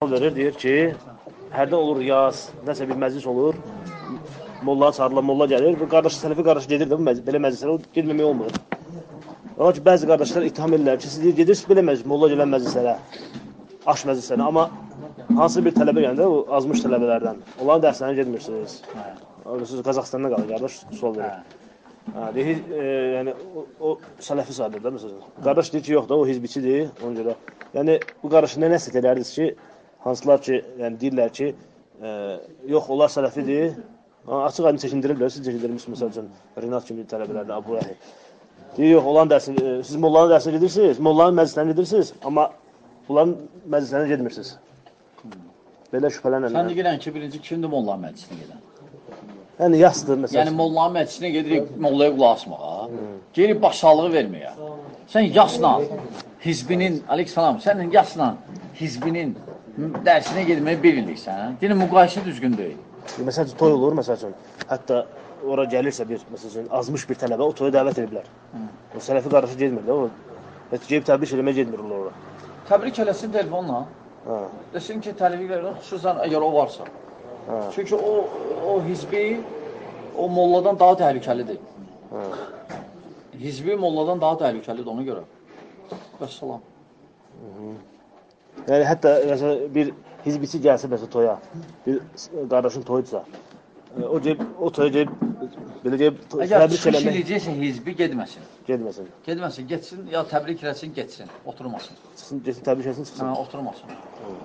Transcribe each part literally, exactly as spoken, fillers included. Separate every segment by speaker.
Speaker 1: verir, deyir ki, hərdən olur yaz, nəsə bir məclis olur, molla çağırırlar, molla gəlir, bu qardaş, sələfi qardaş gedir də bu məclis, belə məclislərə, o gedməmək olmur. Ola ki, bəzi qardaşlar ittiham edirlər ki, siz gedirsiniz belə məclis, molla gələn məclislərə, aş məclislərə, amma hansı bir tələbə gəndə, o azmış tələbələrdən, onların dərslərinə gedmirsiniz. Siz Qazaxıstanda qalır, qardaş, sual verir. Deyir, e, yəni, o, o sələfi sayılır da, məsələn. Qardaş deyir ki, yox da, o hizbiçidir, ona görə. Yəni, bu qardaşı nə nəsət edərdiniz ki, hansılar ki, yəni deyirlər ki, e, yox, onlar sələfidir, açıq aydın çəkindirirlər, siz çəkindirmişsiniz, məsəl üçün, Rinat kimi tələbələrdə, Abu Rəhi. Deyir, yox, olan dərsini, e, siz mollanın dərsini gedirsiniz, mollanın məclislərini gedirsiniz, amma bunların məclislərini gedmirsiniz. Belə şübhələnən.
Speaker 2: Sən də gələn ki, birinci kimdir mollanın məclisinə gedən?
Speaker 1: Yəni, yasdır, məsələn.
Speaker 2: Yəni, mollanın məclisinə gedirik, mollaya qulaq asmağa, gelib başsağlığı verməyə. Sən yasla, hizbinin, aleyhissalam, sənin yasla, hizbinin dərsinə gedməyə bilinliksən. Deyir, müqayisə düzgün deyil.
Speaker 1: Məsəl üçün, toy olur, məsəl üçün, hətta ora gəlirsə bir, məsəl üçün, azmış bir tələbə, o toya dəvət ediblər. O sələfi qardaşı gedmir də, o, gəlib təbrik eləməyə gedmir ora.
Speaker 2: Təbrik eləsin telefonla, desin ki, təbrik eləsin, xüsusən əgər o varsa. Çünki o, o hizbi, o molladan daha təhlükəlidir. Hizbi molladan daha təhlükəlidir, ona görə. Vəssalam.
Speaker 1: Yəni, hətta bir hizbiçi gəlsə, məsələn, toya, bir qardaşın toyudsa, o gəlib, o toya gəlib, belə gəlib,
Speaker 2: əgər çıxış eləyəcəksə, hizbi gedməsin.
Speaker 1: Gedməsin.
Speaker 2: Gedməsin, getsin, ya təbrik eləsin, getsin, oturmasın.
Speaker 1: Çıxsın, getsin, təbrik eləsin, çıxsın.
Speaker 2: Hə, oturmasın.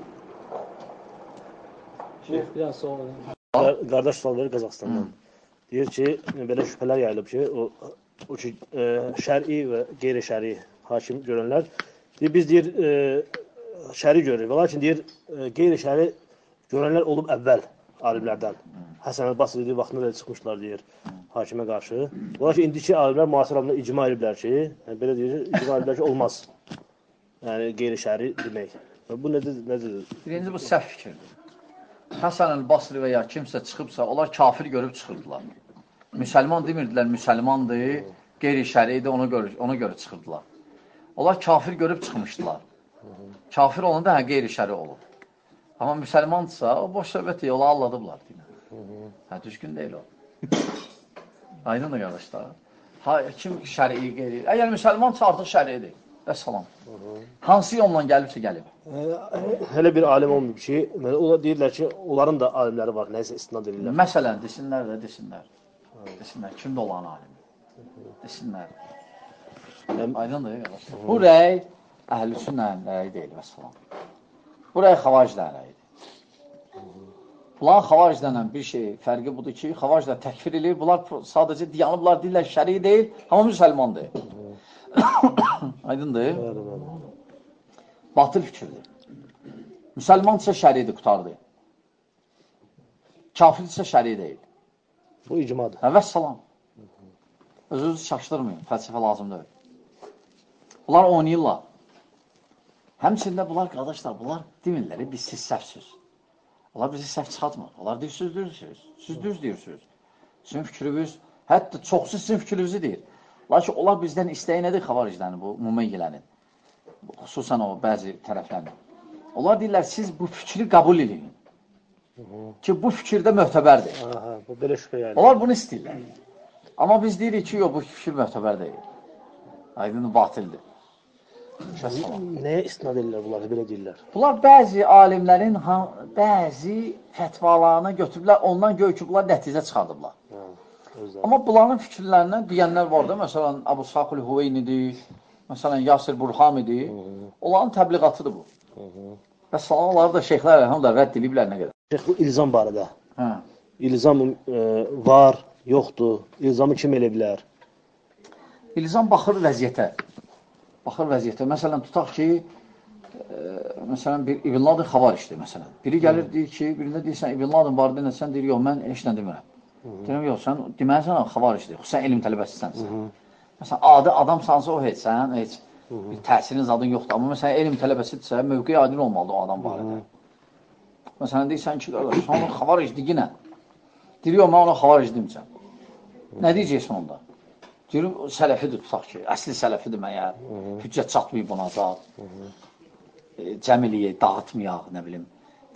Speaker 3: Biraz sonra.
Speaker 1: Qardaş sual verir Qazaxıstandan. Deyir ki, belə şübhələr yayılıb ki, o, o ki, e, şəri və qeyri-şəri hakim görənlər, deyir, biz deyir, e, şəri görürük. Lakin deyir, e, qeyri-şəri görənlər olub əvvəl alimlərdən. Həsən el-Basri deyir, vaxtında da çıxmışlar deyir, hakimə qarşı. Lakin indiki alimlər, müasir alimlər icma ediblər ki, yəni, belə deyir, icma ediblər ki, olmaz. Yəni, qeyri-şəri demək. Bu nədir? nədir?
Speaker 2: Birinci, bu səhv fikirdir. Həsən el-Basri və ya kimsə çıxıbsa, onlar kafir görüb çıxırdılar. Müsəlman demirdilər, müsəlmandır, qeyri-şəridir, ona görə, ona görə çıxırdılar. Onlar kafir görüb çıxmışdılar. Kafir olanda hə, qeyri-şəri olur. Amma müsəlmandırsa, o boş söhbət deyil, onlar alladıblar. Hə, düzgün deyil o. Aydın da qardaşlar. Ha, kim şəri, qeyri? Əgər müsəlmansa, artıq şəridir. Vəssalam. Hansı yolla gəlibsə gəlib?
Speaker 1: Hələ bir alim olmayıb ki, onlar deyirlər ki, onların da alimləri var, nəyisə istinad edirlər.
Speaker 2: Məsələn, desinlər də, desinlər. Desinlər, kimdə olan alim? Desinlər. Aydındır, qardaşlar. Bu rəy əhl-i-sünnənin rəyi deyil, vəssalam. Bu rəy xavacilən rəyidir. Bunlar xavacilənlə bir şey, fərqi budur ki, xavacilən təkfir edir, bunlar sadəcə diyanıblar, deyirlər, şəri deyil, amma müsəlman deyil. Aydındır? Batıl fikirdir. Müsəlman isə şəridir, qutardır. Kafir isə şəri deyil.
Speaker 1: Bu icmadır.
Speaker 2: Və vəssalam. Özünüzü çaşdırmayın, fəlsəfə lazım deyil. Bunlar oynayırlar. Həmçində bunlar, qardaşlar, bunlar demirlər, biz siz səhvsiniz. Onlar bizi səhv çıxartmır. Onlar deyir, siz düzsünüz. Siz düz deyirsiniz. Sizin fikriniz, hətta çoxsu sizin fikrinizi deyir. Lakin onlar bizdən istəyi nədir xavariclərini, bu mümeyyilənin? Xüsusən o bəzi tərəflərini. Onlar deyirlər, siz bu fikri qəbul edin. Ki, bu fikirdə möhtəbərdir.
Speaker 1: Aha, bu belə şübhə yəni.
Speaker 2: Onlar bunu istəyirlər. Amma biz deyirik ki, yox, bu fikir möhtəbər deyil. Aydın, batildir.
Speaker 1: Nəyə istinad edirlər bunlar, belə deyirlər?
Speaker 2: Bunlar bəzi alimlərin bəzi fətvalarını götürüblər, ondan göy ki, bunlar nəticə çıxardıblar. Amma bunların fikirlərindən deyənlər var da, məsələn, Əbu Saqil Hüveynidir, məsələn, Yasir Burhamidir, onların təbliğatıdır bu. Və salamları da şeyxlər həm də rədd ediblər nə qədər.
Speaker 1: Şeyx, bu ilzam barədə. Hə. İlzam e, var, yoxdur, ilzamı kim elə bilər?
Speaker 2: İlzam baxır vəziyyətə. Baxır vəziyyətə. Məsələn, tutaq ki, e, məsələn, bir İbn Ladin xavarişdir, məsələn. Biri gəlir, deyir ki, birində deyirsən, İbn Ladin barədə nəsən, deyir, yox, mən heç nə demirəm. Deyirəm, yox, sən deməlisən, xavarişdir, xüsusən elm tələbəsisənsən. Məsələn, adi adamsansa o heç, sən heç bir təsirin zadın yoxdur. Amma məsələn, elm tələbəsidirsə, mövqeyi aydın olmalıdır o adam barədə. Məsələn, deyirsən ki, qardaş, sən onu xavarişdir yenə. Deyir, yox, mən ona xavariş deməyəcəm. Nə deyəcəksən onda? Deyir, sələfidir, tutaq ki, əsli sələfidir məyər, hüccət çatmayıb buna zat. Cəmiliyə, dağıtmayaq, nə bilim.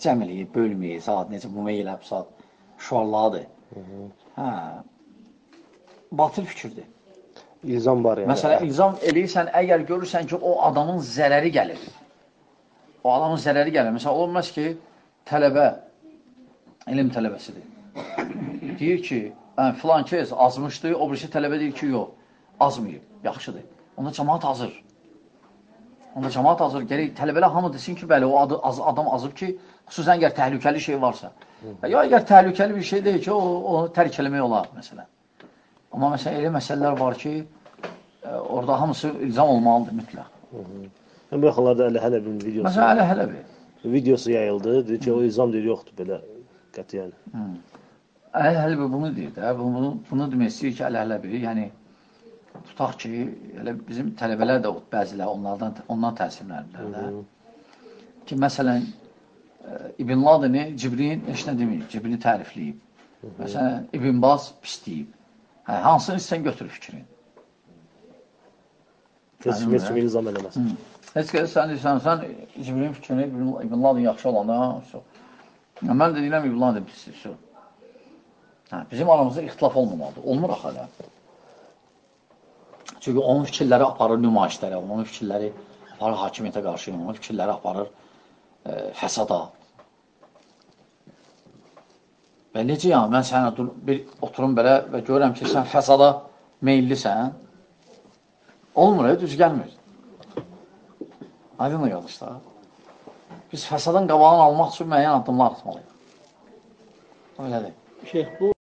Speaker 2: cəm eləyib, bölməyib, saat necə bu meyləb, saat şuarladır. Hə, batıl fikirdir.
Speaker 1: İlzam var yəni.
Speaker 2: Məsələn, ilzam eləyirsən, əgər görürsən ki, o adamın zərəri gəlir. O adamın zərəri gəlir. Məsələn, olmaz ki, tələbə, elm tələbəsidir. Deyir ki, filan kez azmışdır, o birisi tələbə deyir ki, yox, azmayıb, yaxşıdır. Onda cəmaat azır. Onda cəmaat azır. Gərək tələbələr hamı desin ki, bəli, o adı, az, adam azıb ki, xüsusən əgər təhlükəli şey varsa. Ya əgər təhlükəli bir şey deyil ki, o, onu tərk eləmək olar, məsələn. Amma məsələn, elə məsələlər var ki, e, orada hamısı ilzam olmalıdır mütləq.
Speaker 1: Bu yaxınlarda Əli Hələbin videosu.
Speaker 2: Məsələn, Əli Hələbi.
Speaker 1: Videosu yayıldı. Dedi ki, o ilzam deyir, yoxdur belə qətiyyən.
Speaker 2: Əli Hələbi bunu deyir də. Bunu, bunu demək istəyir ki, Əli Hələbi, yəni tutaq ki, elə bizim tələbələr də bəzilər onlardan, ondan təsirlənirlər də. Ki, məsələn, İbn Ladini Cibrin heç nə deməyib, Cibrini tərifləyib. Məsələn, İbn Baz pis deyib. Hə, hansını istəyən götürür fikrini.
Speaker 1: Heç kim ilzam eləməsin.
Speaker 2: Heç kəs sən deyirsən, sən Cibrin fikrini İbn Ladin yaxşı olanda, mən də deyirəm İbn Ladin pisdir. Hə, bizim aramızda ixtilaf olmamalıdır. Olmur axı hələ. Çünki onun fikirləri aparır nümayişlərə, onun fikirləri aparır hakimiyyətə qarşı, onun fikirləri aparır e, fəsada. Və necə yəni, mən sənə dur, bir oturum belə və görürəm ki, sən fəsada meyillisən, olmur, e, düz gəlmir. Aydın da qardaşlar. Biz fəsadın qabağını almaq üçün müəyyən addımlar atmalıyıq. Öylədir.
Speaker 3: Şeyh, bu